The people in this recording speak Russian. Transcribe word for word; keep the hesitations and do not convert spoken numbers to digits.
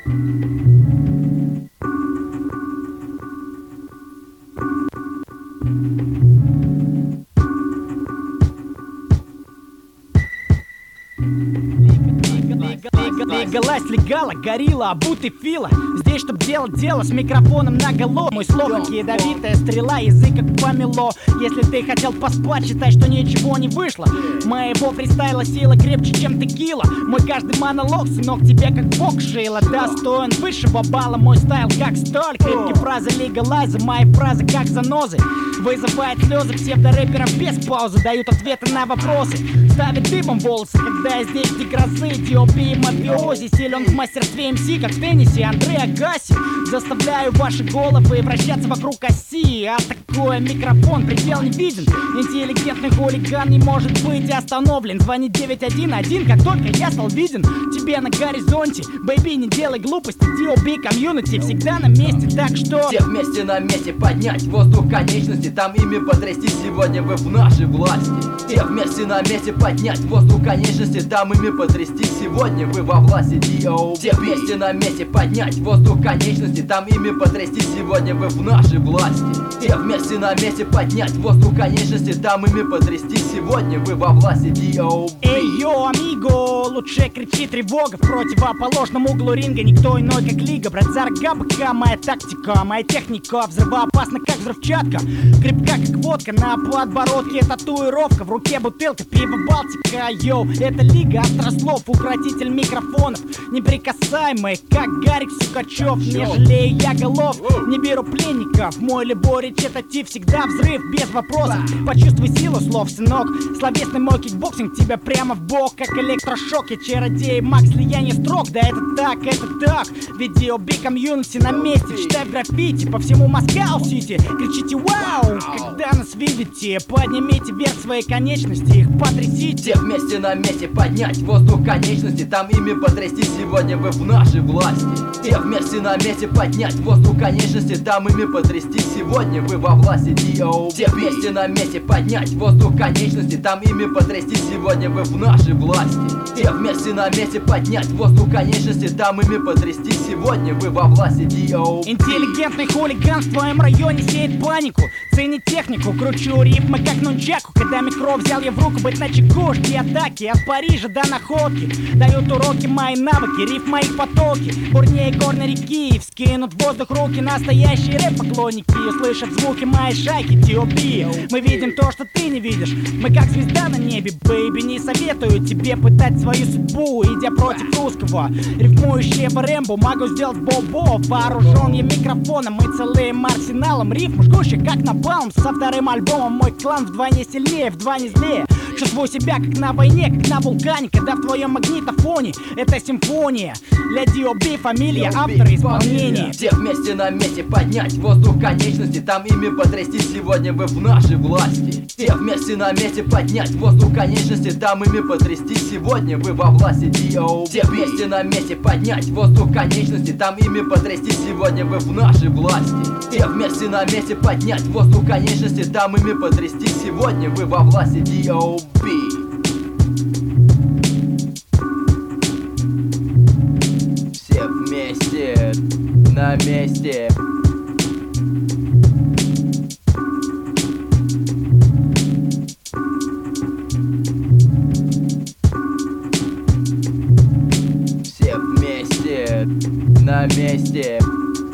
Легалась, легала, горилла, обутый фила. Здесь, чтоб делать дело с микрофоном наголо. Мой слог, как ядовитая стрела, язык как помело. Если ты хотел поспать, считай, что ничего не вышло. Моего фристайла сила крепче, чем текила. Мой каждый монолог, сынок, тебе как бог шила. Достоин высшего балла, мой стайл как сталь. Крепкие фразы легалайза, мои фразы как занозы. Вызывает слезы псевдорэперов без паузы. Дают ответы на вопросы, ставят дыбом волосы. Когда я здесь где грозы, Диоби и мафиози. Силен в мастерстве эм си, как в теннисе Андре Агаси. Заставляю ваши головы вращаться вокруг оси. А такой микрофон, предел не виден. Интеллигентный хулиган не может быть остановлен. Звони девять один один, как только я стал виден тебе на горизонте. Бэйби, не делай глупости, Диоби комьюнити всегда на месте, так что все вместе на месте поднять воздух конечности. Там ими потрясти, сегодня вы в нашей власти. Все вместе на месте поднять воздух конечности. Там ими потрясти, сегодня вы во власти. Диоби. Все вместе на месте поднять воздух конечности. Там ими потрясти, сегодня вы в нашей власти. Все вместе на месте поднять воздух конечности. Там ими потрясти, сегодня вы во власти. Диоби. Эй, йо, амиго, лучше кричи тревога. В противоположном углу ринга никто иной, как лига. Брат Заргабака, моя тактика, моя техника взрывоопасна, как взрывчатка. Крепка, как водка, на подбородке татуировка. В руке бутылка, пиво Балтика. Йоу, это лига острослов, укротитель микрофонов. Неприкасаемый, как Гарик Сукачев. Не жалею я голов, не беру пленников. Мой любой речитатив всегда взрыв, без вопросов. Почувствуй силу слов, сынок. Словесный мой кикбоксинг тебя прямо в бок, как электрошок. Я чародей, Макс, слияние строк. Да это так, это так. Видеоби комьюнити на месте. Читай в граффити по всему Москау-Сити. Кричите вау, когда нас видите. Поднимите вверх свои конечности, их потрясите. Все вместе на месте поднять воздух конечности. Там ими потрясти, сегодня вы в нашей власти. Все вместе на месте поднять воздух конечности. Там ими потрясти, сегодня вы во власти. Диоби. Все вместе на месте поднять воздух конечности. Там ими потрясти, сегодня вы в нашей власти. Все вместе на месте поднять воздух конечности. Там ими потрясти, сегодня вы во власти. Диоби. Интеллигентный хулиган в твоем районе сеет панику. Цени технику, кручу рифмы как нунчаку. Когда микро взял я в руку, быть начеку. Жди атаки от Парижа до находки. Дают уроки мои навыки, риф моих потоки. Бурнее горной реки, вскинут в воздух руки. Настоящие рэп-поклонники услышат звуки моей шайки. Диоби. Мы видим то, что ты не видишь. Мы как звезда на небе, бэйби. Не советую тебе пытать свою судьбу, идя против русского рифмующего Рэмбо. Могу сделать бобо, вооружен я микрофоном и целым арсеналом рифм, жгущих как напалм. Со вторым альбомом мой клан вдвойне сильнее, вдвойне злее. Чувствую себя как на войне, как на вулкане, когда в твоем магнитофоне это симфония. Для Диоби фамилия, автора, исполнения. Все вместе на месте поднять воздух конечности. Там ими потрясти, сегодня вы в нашей власти. Все вместе на месте поднять воздух конечности. Там ими потрясти, сегодня вы во власти. Диоби. Все вместе на месте поднять воздух конечности. Там ими потрясти, сегодня вы в нашей власти. Все вместе на месте поднять воздух конечности. Там ими потрясти, сегодня вы во власти. Диоби. Все вместе на месте. Все вместе на месте.